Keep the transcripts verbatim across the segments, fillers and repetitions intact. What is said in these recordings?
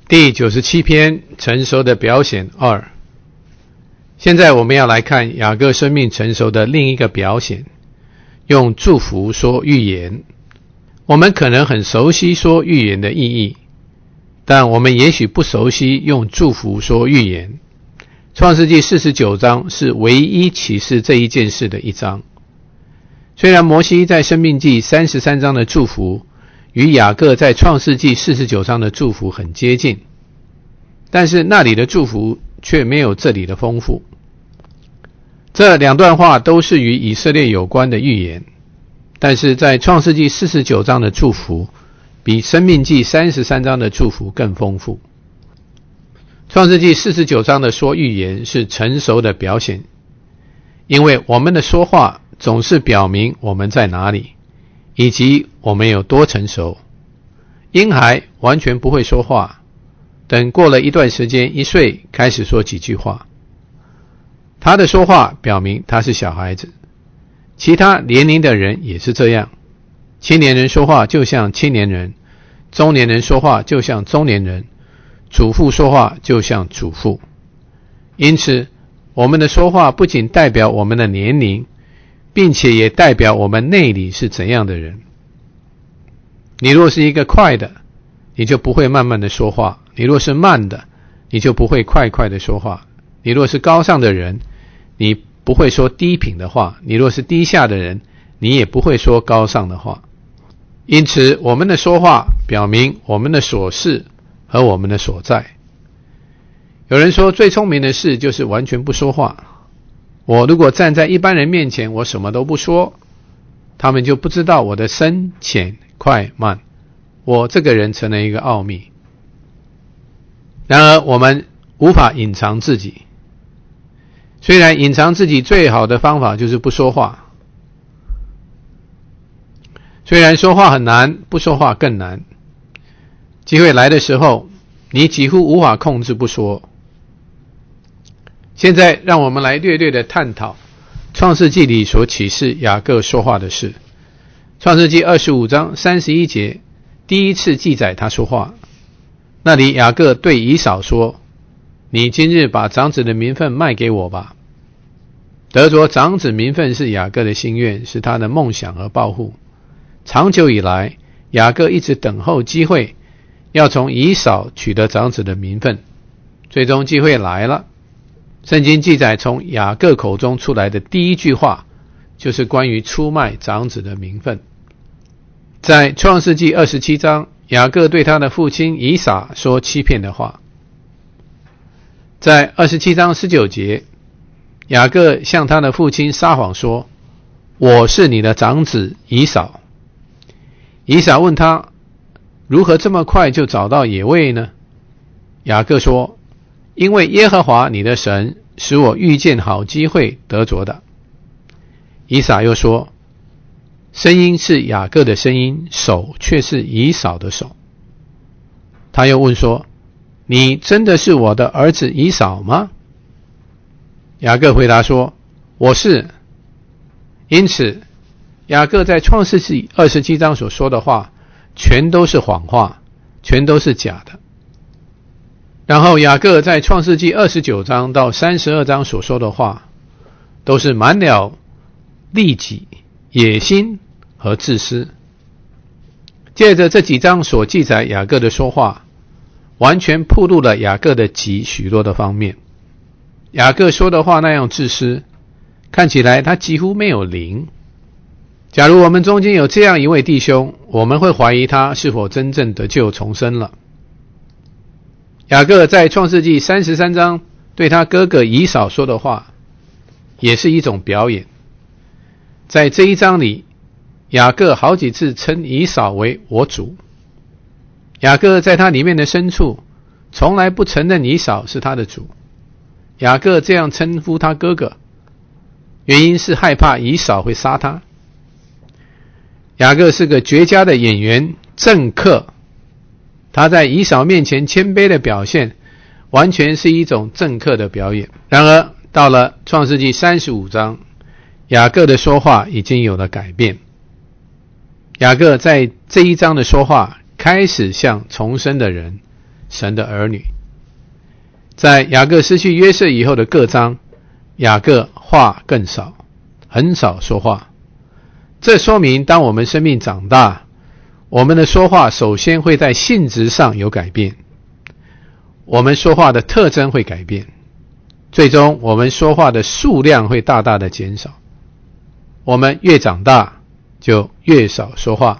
第九十七篇成熟的表显二。现在我们要来看雅各生命成熟的另一个表现，用祝福说预言。我们可能很熟悉说预言的意义，但我们也许不熟悉用祝福说预言。创世纪四十九章是唯一启示这一件事的一章。虽然摩西在申命记三十三章的祝福与雅各在创世纪四十九章的祝福很接近，但是那里的祝福却没有这里的丰富。这两段话都是与以色列有关的预言，但是在创世纪四十九章的祝福比申命记三十三章的祝福更丰富。创世纪四十九章的说预言是成熟的表现，因为我们的说话总是表明我们在哪里，以及我们有多成熟。婴孩完全不会说话，等过了一段时间，一岁开始说几句话。他的说话表明他是小孩子，其他年龄的人也是这样。青年人说话就像青年人，中年人说话就像中年人，主妇说话就像主妇。因此，我们的说话不仅代表我们的年龄，并且也代表我们内里是怎样的人。你若是一个快的，你就不会慢慢的说话；你若是慢的，你就不会快快的说话；你若是高尚的人，你不会说低品的话；你若是低下的人，你也不会说高尚的话。因此，我们的说话表明我们的所是和我们的所在。有人说最聪明的事就是完全不说话。我如果站在一般人面前，我什么都不说，他们就不知道我的深浅快慢，我这个人成了一个奥秘。然而我们无法隐藏自己，虽然隐藏自己最好的方法就是不说话。虽然说话很难，不说话更难。机会来的时候，你几乎无法控制不说。现在让我们来略略的探讨创世纪里所启示雅各说话的事。创世纪二十五章三十一节第一次记载他说话，那里雅各对以扫说，你今日把长子的名分卖给我吧。得着长子名分是雅各的心愿，是他的梦想和抱负。长久以来，雅各一直等候机会，要从以扫取得长子的名分。最终机会来了。圣经记载从雅各口中出来的第一句话，就是关于出卖长子的名分。在创世纪二十七章，雅各对他的父亲以撒说欺骗的话。在二十七章十九节，雅各向他的父亲撒谎说，我是你的长子以扫。以撒问他，如何这么快就找到野味呢？雅各说，因为耶和华你的神使我遇见好机会得着的。以撒又说，声音是雅各的声音，手却是以扫的手。他又问说，你真的是我的儿子以扫吗？雅各回答说，我是。因此雅各在创世纪二十七章所说的话全都是谎话，全都是假的。然后雅各在创世纪二十九章到三十二章所说的话都是满了利己、野心和自私。借着这几章所记载雅各的说话，完全暴露了雅各的己许多的方面。雅各说的话那样自私，看起来他几乎没有灵。假如我们中间有这样一位弟兄，我们会怀疑他是否真正得救重生了。雅各在创世纪三十三章对他哥哥以扫说的话也是一种表演。在这一章里，雅各好几次称以扫为我主。雅各在他里面的深处从来不承认以扫是他的主。雅各这样称呼他哥哥，原因是害怕以扫会杀他。雅各是个绝佳的演员、政客，他在以扫面前谦卑的表现完全是一种政客的表演。然而到了创世纪三十五章，雅各的说话已经有了改变。雅各在这一章的说话开始像重生的人， 神的儿女。在雅各失去约瑟以后的各章，雅各话更少，很少说话。这说明当我们生命长大，我们的说话首先会在性质上有改变，我们说话的特征会改变，最终我们说话的数量会大大的减少。我们越长大就越少说话。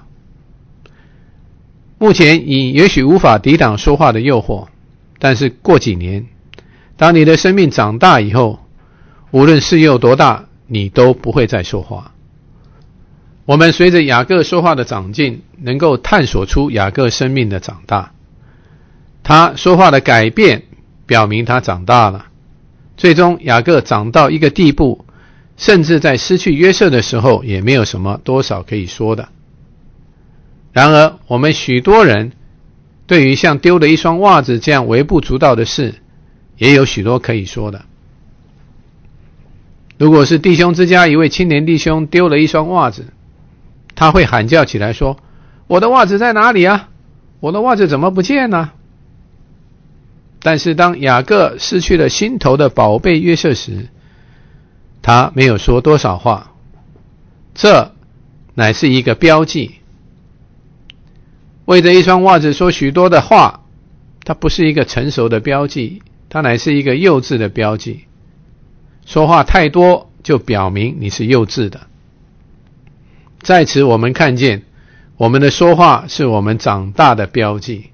目前你也许无法抵挡说话的诱惑，但是过几年，当你的生命长大以后，无论事有多大，你都不会再说话。我们随着雅各说话的长进，能够探索出雅各生命的长大。他说话的改变表明他长大了。最终雅各长到一个地步，甚至在失去约瑟的时候也没有什么多少可以说的。然而我们许多人对于像丢了一双袜子这样微不足道的事，也有许多可以说的。如果是弟兄之家一位青年弟兄丢了一双袜子，他会喊叫起来说，我的袜子在哪里啊？我的袜子怎么不见了？但是当雅各失去了心头的宝贝约瑟时，他没有说多少话，这乃是一个标记。为着一双袜子说许多的话，它不是一个成熟的标记，它乃是一个幼稚的标记。说话太多就表明你是幼稚的。在此我们看见，我们的说话是我们长大的标记。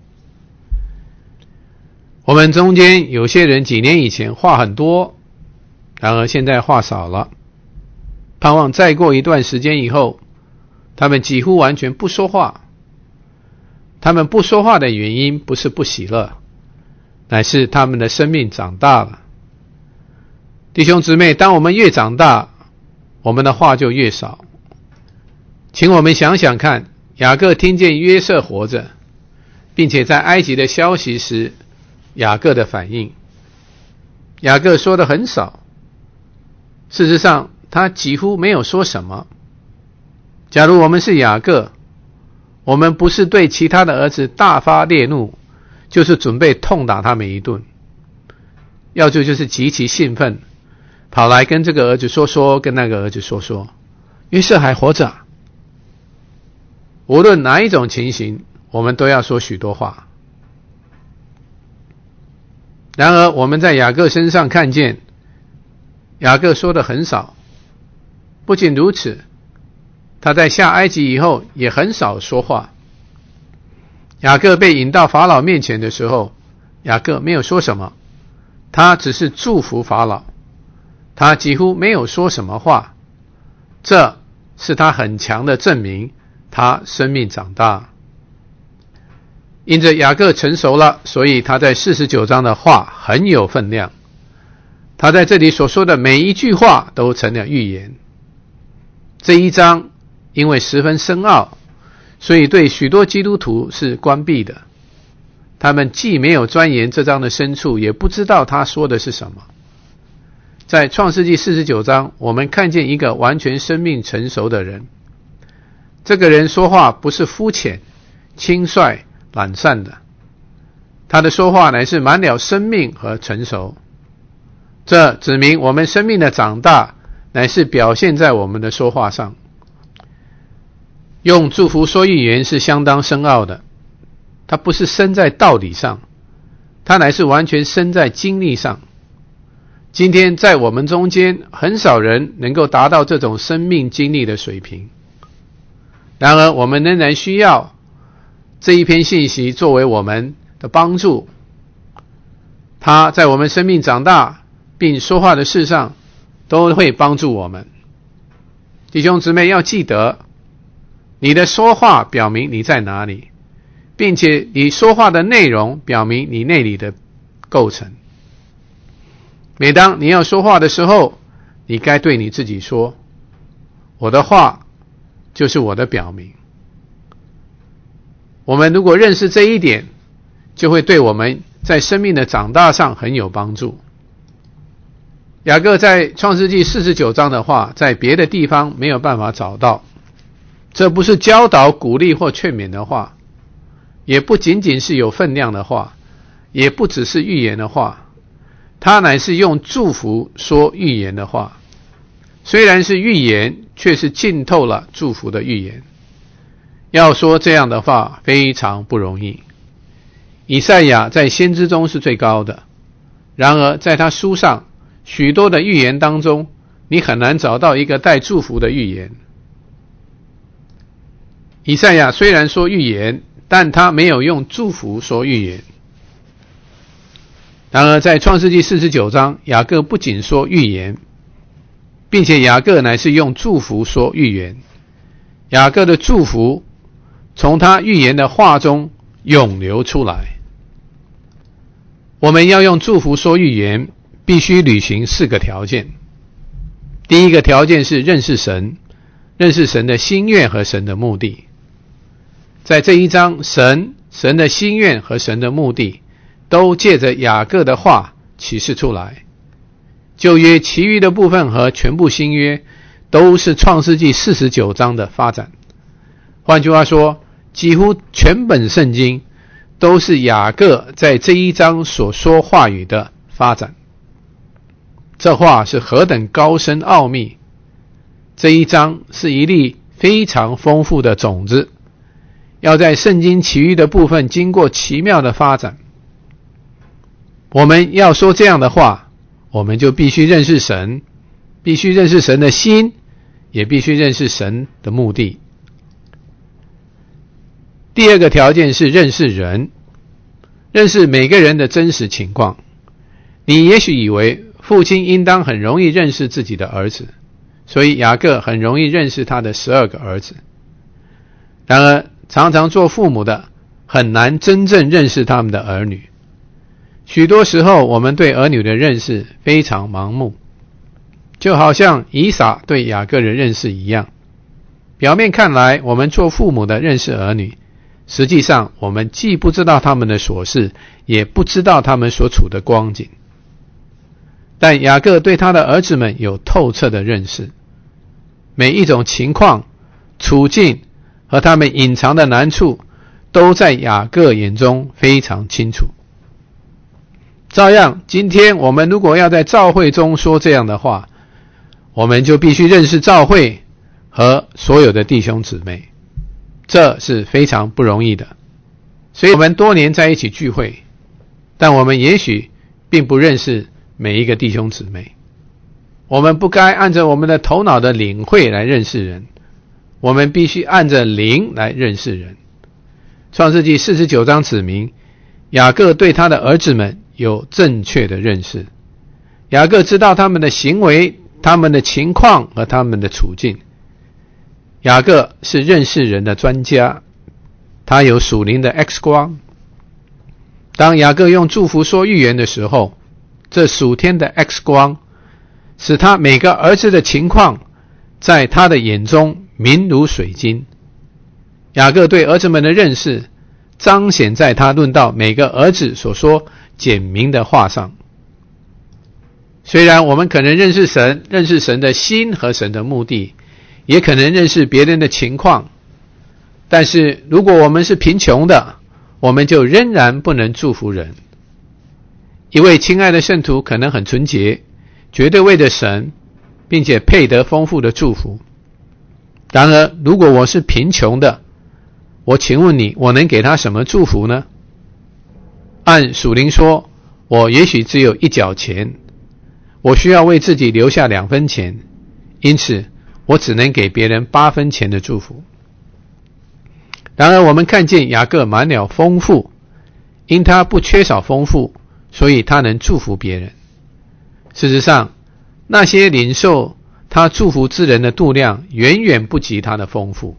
我们中间有些人几年以前话很多，然而现在话少了，盼望再过一段时间以后，他们几乎完全不说话。他们不说话的原因不是不喜乐，乃是他们的生命长大了。弟兄姊妹，当我们越长大，我们的话就越少。请我们想想看，雅各听见约瑟活着，并且在埃及的消息时，雅各的反应。雅各说的很少，事实上他几乎没有说什么。假如我们是雅各，我们不是对其他的儿子大发烈怒，就是准备痛打他们一顿，要就就是极其兴奋，跑来跟这个儿子说说，跟那个儿子说说，约瑟还活着啊。无论哪一种情形，我们都要说许多话。然而我们在雅各身上看见，雅各说的很少。不仅如此，他在下埃及以后也很少说话。雅各被引到法老面前的时候，雅各没有说什么，他只是祝福法老，他几乎没有说什么话。这是他很强的证明，他生命长大。因着雅各成熟了，所以他在四十九章的话很有分量。他在这里所说的每一句话都成了预言。这一章因为十分深奥，所以对许多基督徒是关闭的。他们既没有钻研这章的深处，也不知道他说的是什么。在创世纪四十九章，我们看见一个完全生命成熟的人。这个人说话不是肤浅、轻率、懒散的，他的说话乃是满了生命和成熟。这指明我们生命的长大乃是表现在我们的说话上。用祝福说预言是相当深奥的，它不是生在道理上，它乃是完全生在经历上。今天在我们中间很少人能够达到这种生命经历的水平，然而我们仍然需要这一篇信息作为我们的帮助。它在我们生命长大并说话的事上都会帮助我们。弟兄姊妹要记得，你的说话表明你在哪里，并且你说话的内容表明你内里的构成。每当你要说话的时候，你该对你自己说，我的话就是我的表明。我们如果认识这一点，就会对我们在生命的长大上很有帮助。雅各在创世纪四十九章的话，在别的地方没有办法找到。这不是教导、鼓励或劝勉的话，也不仅仅是有分量的话， 也不只是预言的话，他乃是用祝福说预言的话。虽然是预言，却是浸透了祝福的预言。要说这样的话非常不容易。以赛亚在先知中是最高的，然而在他书上许多的预言当中，你很难找到一个带祝福的预言。以赛亚虽然说预言，但他没有用祝福说预言。然而在创世纪四十九章，雅各不仅说预言，并且雅各乃是用祝福说预言。雅各的祝福从他预言的话中涌流出来。我们要用祝福说预言，必须履行四个条件。第一个条件是认识神，认识神的心愿和神的目的。在这一章，神、神的心愿和神的目的都借着雅各的话启示出来。旧约其余的部分和全部新约都是创世纪四十九章的发展。换句话说，几乎全本圣经都是雅各在这一章所说话语的发展。这话是何等高深奥秘！这一章是一粒非常丰富的种子，要在圣经其余的部分经过奇妙的发展。我们要说这样的话，我们就必须认识神，必须认识神的心，也必须认识神的目的。第二个条件是认识人，认识每个人的真实情况。你也许以为父亲应当很容易认识自己的儿子，所以雅各很容易认识他的十二个儿子。然而常常做父母的很难真正认识他们的儿女。许多时候我们对儿女的认识非常盲目，就好像以撒对雅各的认识一样。表面看来，我们做父母的认识儿女，实际上我们既不知道他们的琐事，也不知道他们所处的光景。但雅各对他的儿子们有透彻的认识，每一种情况、处境和他们隐藏的难处都在雅各眼中非常清楚。照样，今天我们如果要在教会中说这样的话，我们就必须认识教会和所有的弟兄姊妹，这是非常不容易的。所以我们多年在一起聚会，但我们也许并不认识每一个弟兄姊妹。我们不该按着我们的头脑的领会来认识人，我们必须按着灵来认识人。创世纪四十九章指明，雅各对他的儿子们有正确的认识。雅各知道他们的行为、他们的情况和他们的处境。雅各是认识人的专家，他有属灵的 X 光。当雅各用祝福说预言的时候，这属天的 X 光使他每个儿子的情况在他的眼中明如水晶。雅各对儿子们的认识彰显在他论到每个儿子所说简明的话上。虽然我们可能认识神，认识神的心和神的目的，也可能认识别人的情况，但是如果我们是贫穷的，我们就仍然不能祝福人。一位亲爱的圣徒可能很纯洁，绝对为着神，并且配得丰富的祝福。然而如果我是贫穷的，我请问你，我能给他什么祝福呢？按属灵说，我也许只有一角钱，我需要为自己留下两分钱，因此我只能给别人八分钱的祝福。然而我们看见雅各满了丰富，因他不缺少丰富，所以他能祝福别人。事实上，那些领受他祝福之人的度量远远不及他的丰富。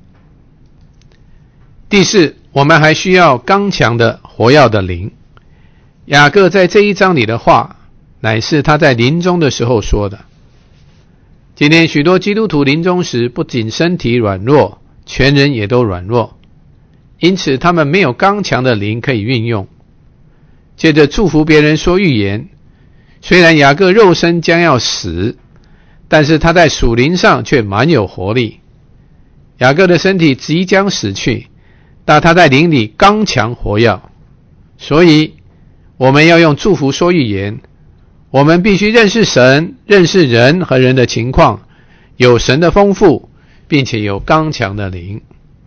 第四，我们还需要刚强的活跃的灵。雅各在这一章里的话，乃是他在临终的时候说的。今天许多基督徒临终时，不仅身体软弱，全人也都软弱，因此他们没有刚强的灵可以运用。接着祝福别人说预言，虽然雅各肉身将要死，但是他在属灵上却蛮有活力。雅各的身体即将死去，但他在灵里刚强活跃，所以我们要用祝福说预言，我们必须认识神，认识人和人的情况，有神的丰富，并且有刚强的灵。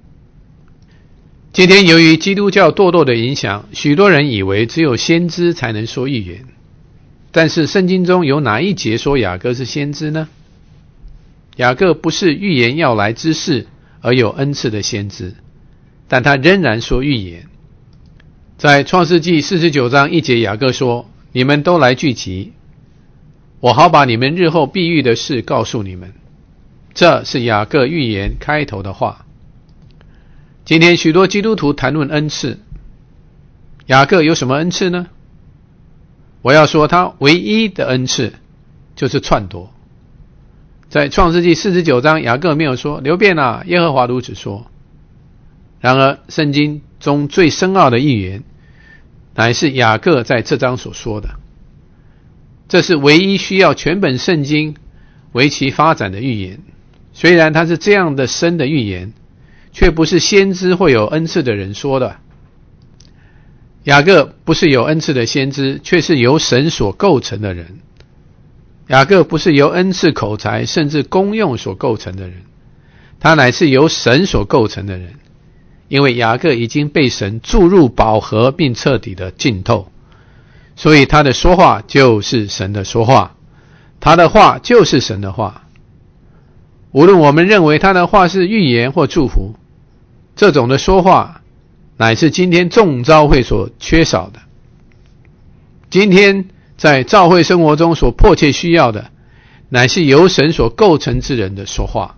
今天由于基督教堕落的影响，许多人以为只有先知才能说预言。但是圣经中有哪一节说雅各是先知呢？雅各不是预言要来之事而有恩赐的先知，但他仍然说预言。在创世纪四十九章一节，雅各说：你们都来聚集，我好把你们日后必遇的事告诉你们。这是雅各预言开头的话。今天许多基督徒谈论恩赐，雅各有什么恩赐呢？我要说他唯一的恩赐就是篡夺。在创世纪四十九章，雅各没有说流便啊，耶和华如此说。然而圣经中最深奥的预言乃是雅各在这章所说的，这是唯一需要全本圣经为其发展的预言。虽然它是这样的深的预言，却不是先知或有恩赐的人说的。雅各不是有恩赐的先知，却是由神所构成的人。雅各不是由恩赐口才甚至功用所构成的人，他乃是由神所构成的人。因为雅各已经被神注入饱和并彻底的浸透，所以他的说话就是神的说话，他的话就是神的话。无论我们认为他的话是预言或祝福，这种的说话乃是今天众召会所缺少的。今天在召会生活中所迫切需要的，乃是由神所构成之人的说话。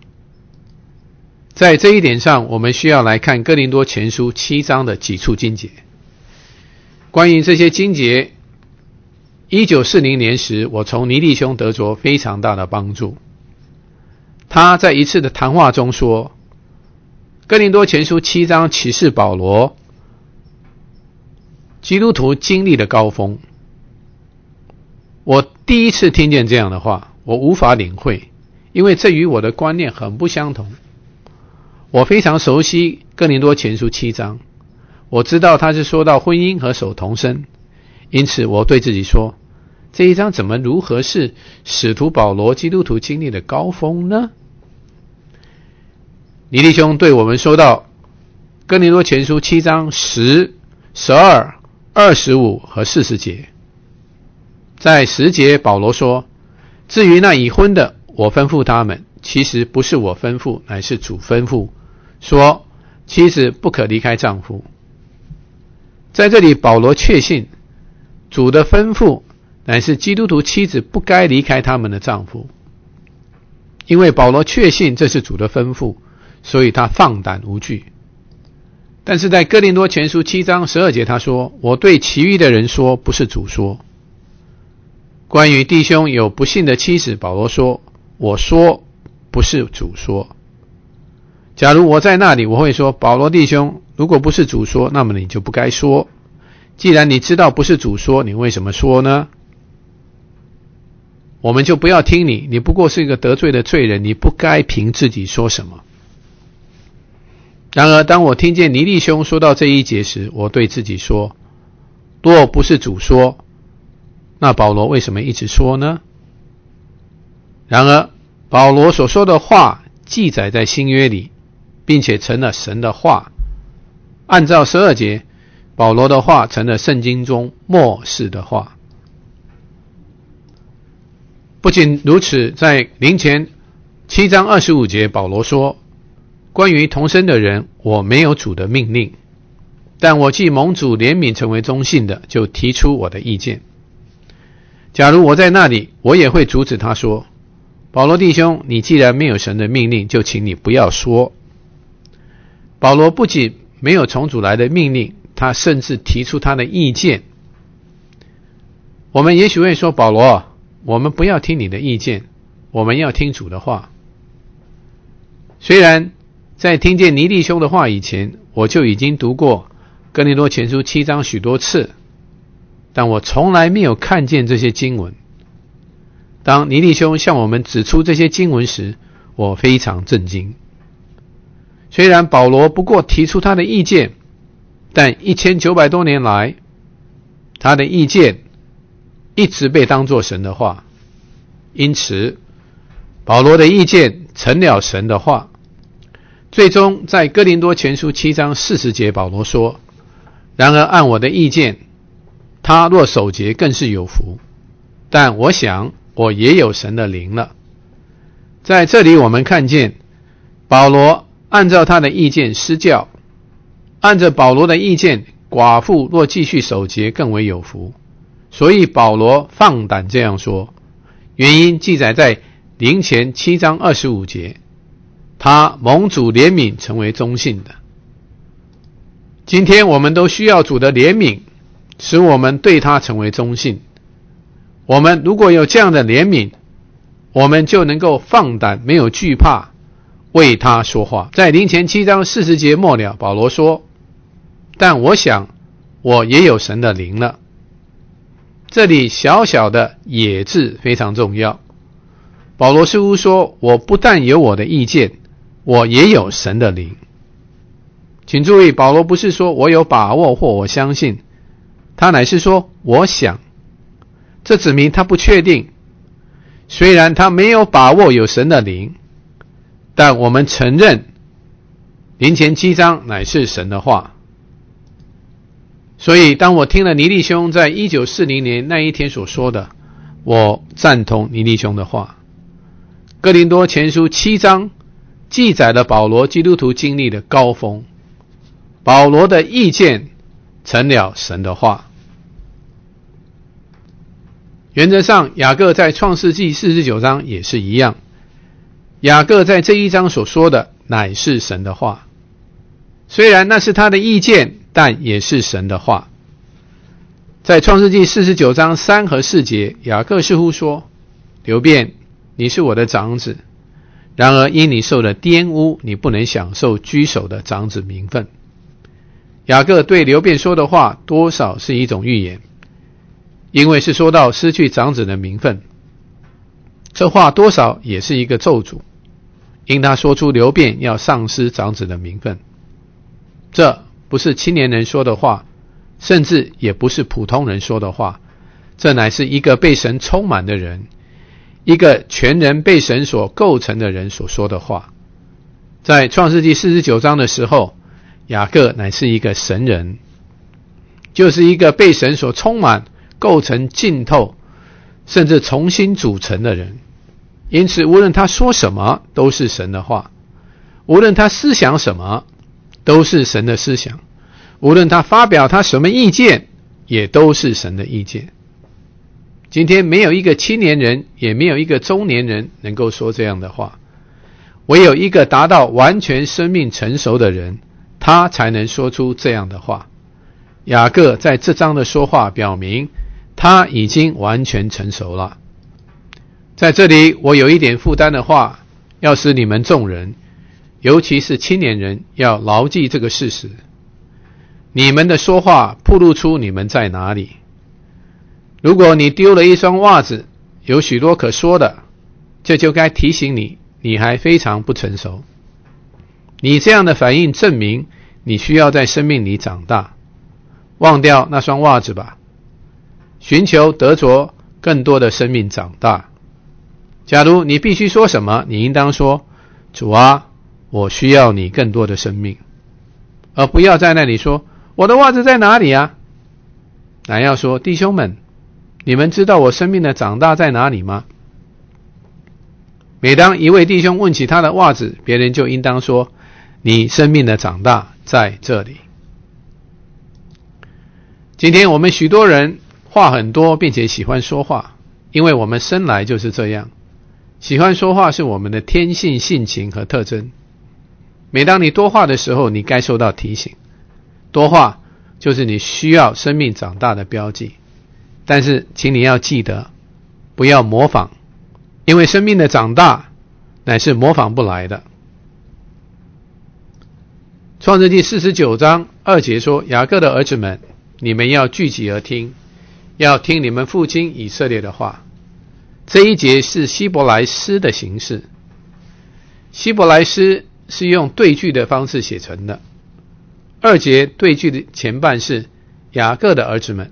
在这一点上，我们需要来看哥林多前书七章的几处经节。关于这些经节，一九四零年时，我从尼弟兄得着非常大的帮助。他在一次的谈话中说，哥林多前书七章启示保罗，基督徒经历的高峰。我第一次听见这样的话，我无法领会，因为这与我的观念很不相同。我非常熟悉哥林多前书七章，我知道他是说到婚姻和守童身，因此我对自己说，这一章怎么如何是使徒保罗基督徒经历的高峰呢？尼弟兄对我们说到哥林多前书七章十、十二、二十五和四十节。在十节保罗说，至于那已婚的，我吩咐他们，其实不是我吩咐，乃是主吩咐，说妻子不可离开丈夫。在这里保罗确信主的吩咐乃是基督徒妻子不该离开他们的丈夫。因为保罗确信这是主的吩咐，所以他放胆无惧。但是在哥林多前书七章十二节他说，我对其余的人说，不是主说。关于弟兄有不信的妻子，保罗说，我说不是主说。假如我在那里，我会说，保罗弟兄，如果不是主说，那么你就不该说。既然你知道不是主说，你为什么说呢？我们就不要听你，你不过是一个得罪的罪人，你不该凭自己说什么。然而当我听见尼弟兄说到这一节时，我对自己说，若不是主说，那保罗为什么一直说呢？然而保罗所说的话记载在新约里，并且成了神的话。按照十二节，保罗的话成了圣经中末世的话。不仅如此，在林前七章二十五节，保罗说，关于同生的人，我没有主的命令，但我既蒙主怜悯成为忠信的，就提出我的意见。假如我在那里，我也会阻止他说，保罗弟兄，你既然没有神的命令，就请你不要说。保罗不仅没有从主来的命令，他甚至提出他的意见。我们也许会说，保罗，我们不要听你的意见，我们要听主的话。虽然在听见尼弟兄的话以前，我就已经读过哥林多前书七章许多次，但我从来没有看见这些经文。当尼弟兄向我们指出这些经文时，我非常震惊。虽然保罗不过提出他的意见，但一千九百多年来， 他的意见一直被当作神的话，因此保罗的意见成了神的话。最终在哥林多前书七章四十节，保罗说，然而按我的意见，他若守节更是有福，但我想我也有神的灵了。在这里我们看见保罗按照他的意见施教，按照保罗的意见，寡妇若继续守节更为有福，所以保罗放胆这样说，原因记载在林前七章二十五节，他蒙主怜悯成为忠信的。今天我们都需要主的怜悯，使我们对他成为忠信。我们如果有这样的怜悯，我们就能够放胆没有惧怕为他说话。在林前七章四十节末了，保罗说，但我想我也有神的灵了。这里小小的也字非常重要。保罗似乎说，我不但有我的意见，我也有神的灵。请注意，保罗不是说我有把握或我相信，他乃是说我想。这指明他不确定，虽然他没有把握有神的灵，但我们承认林前七章乃是神的话。所以当我听了尼利兄在一九四零年那一天所说的，我赞同尼利兄的话。哥林多前书七章记载了保罗基督徒经历的高峰，保罗的意见成了神的话。原则上，雅各在创世纪四十九章也是一样，雅各在这一章所说的乃是神的话，虽然那是他的意见，但也是神的话。在创世纪四十九章三和四节，雅各似乎说，流便，你是我的长子，然而因你受了玷污，你不能享受居首的长子名分。雅各对流便说的话多少是一种预言，因为是说到失去长子的名分，这话多少也是一个咒诅，因他说出流便要丧失长子的名分。这不是青年人说的话，甚至也不是普通人说的话，这乃是一个被神充满的人，一个全人被神所构成的人所说的话。在创世纪四十九章的时候，雅各乃是一个神人，就是一个被神所充满、构成、浸透，甚至重新组成的人。因此无论他说什么都是神的话，无论他思想什么都是神的思想，无论他发表他什么意见也都是神的意见。今天没有一个青年人，也没有一个中年人能够说这样的话，唯有一个达到完全生命成熟的人，他才能说出这样的话。雅各在这章的说话表明他已经完全成熟了。在这里我有一点负担的话，要使你们众人，尤其是青年人，要牢记这个事实。你们的说话暴露出你们在哪里。如果你丢了一双袜子，有许多可说的，这就该提醒你，你还非常不成熟。你这样的反应证明你需要在生命里长大。忘掉那双袜子吧，寻求得着更多的生命长大。假如你必须说什么，你应当说，主啊，我需要你更多的生命，而不要在那里说，我的袜子在哪里啊？乃要说，弟兄们，你们知道我生命的长大在哪里吗？每当一位弟兄问起他的袜子，别人就应当说，你生命的长大在这里。今天我们许多人话很多，并且喜欢说话，因为我们生来就是这样，喜欢说话是我们的天性、性情和特征。每当你多话的时候，你该受到提醒，多话就是你需要生命长大的标记。但是请你要记得，不要模仿，因为生命的长大乃是模仿不来的。创世纪四十九章二节说，雅各的儿子们，你们要聚集而听，要听你们父亲以色列的话。这一节是希伯来诗的形式，希伯来诗是用对句的方式写成的。二节对句的前半是雅各的儿子们，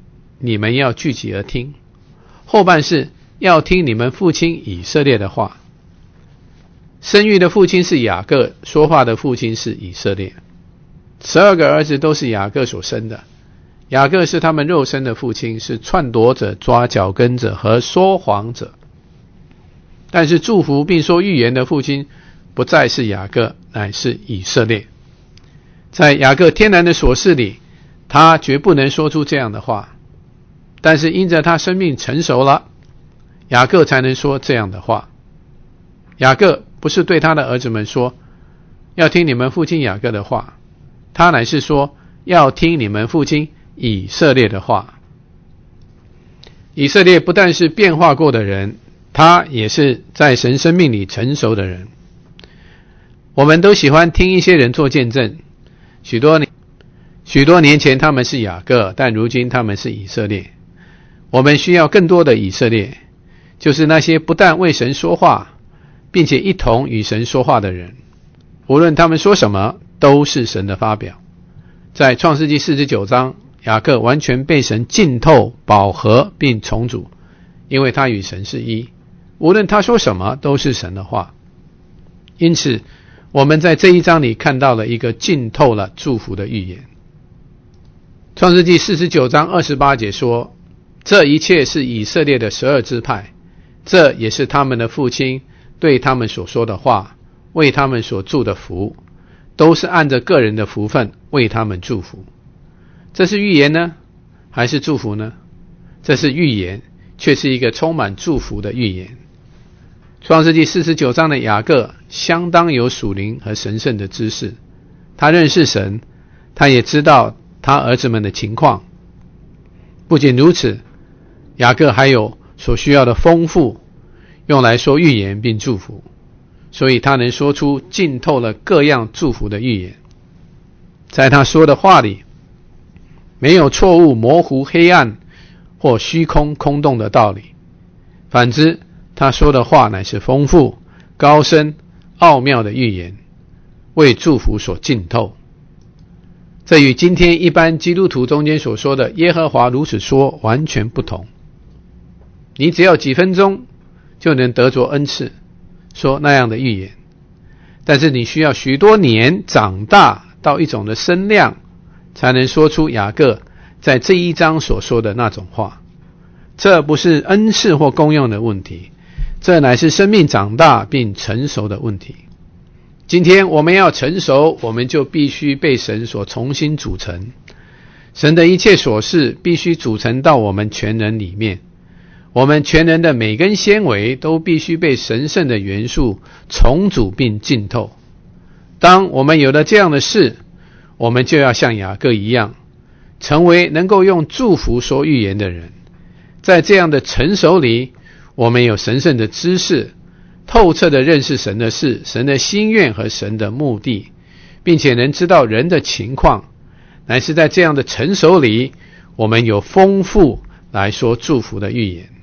你们要聚集而听，后半是要听你们父亲以色列的话。生育的父亲是雅各，说话的父亲是以色列。十二个儿子都是雅各所生的，雅各是他们肉身的父亲，是篡夺者、抓脚跟者和说谎者。但是祝福并说预言的父亲不再是雅各，乃是以色列。在雅各天然的所事里，他绝不能说出这样的话，但是因着他生命成熟了，雅各才能说这样的话。雅各不是对他的儿子们说要听你们父亲雅各的话，他乃是说要听你们父亲以色列的话。以色列不但是变化过的人，他也是在神生命里成熟的人。我们都喜欢听一些人做见证，许多年许多年前他们是雅各，但如今他们是以色列。我们需要更多的以色列，就是那些不但为神说话，并且一同与神说话的人，无论他们说什么都是神的发表。在创世纪四十九章，雅各完全被神浸透、饱和并重组，因为他与神是一，无论他说什么都是神的话。因此我们在这一章里看到了一个浸透了祝福的预言。创世纪四十九章二十八节说，这一切是以色列的十二支派，这也是他们的父亲对他们所说的话，为他们所祝的福，都是按着个人的福分为他们祝福。这是预言呢，还是祝福呢？这是预言，却是一个充满祝福的预言。创世纪四十九章的雅各相当有属灵和神圣的知识，他认识神，他也知道他儿子们的情况。不仅如此，雅各还有所需要的丰富，用来说预言并祝福，所以他能说出浸透了各样祝福的预言。在他说的话里，没有错误、模糊、黑暗或虚空空洞的道理，反之他说的话乃是丰富、高深、奥妙的预言，为祝福所浸透。这与今天一般基督徒中间所说的耶和华如此说完全不同。你只要几分钟就能得着恩赐，说那样的预言，但是你需要许多年长大到一种的身量，才能说出雅各在这一章所说的那种话。这不是恩赐或功用的问题，这乃是生命长大并成熟的问题。今天我们要成熟，我们就必须被神所重新组成。神的一切所事必须组成到我们全人里面，我们全人的每根纤维都必须被神圣的元素重组并浸透。当我们有了这样的事，我们就要像雅各一样，成为能够用祝福说预言的人。在这样的成熟里，我们有神圣的知识，透彻地认识神的事、神的心愿和神的目的，并且能知道人的情况。乃是在这样的成熟里，我们有丰富来说祝福的预言。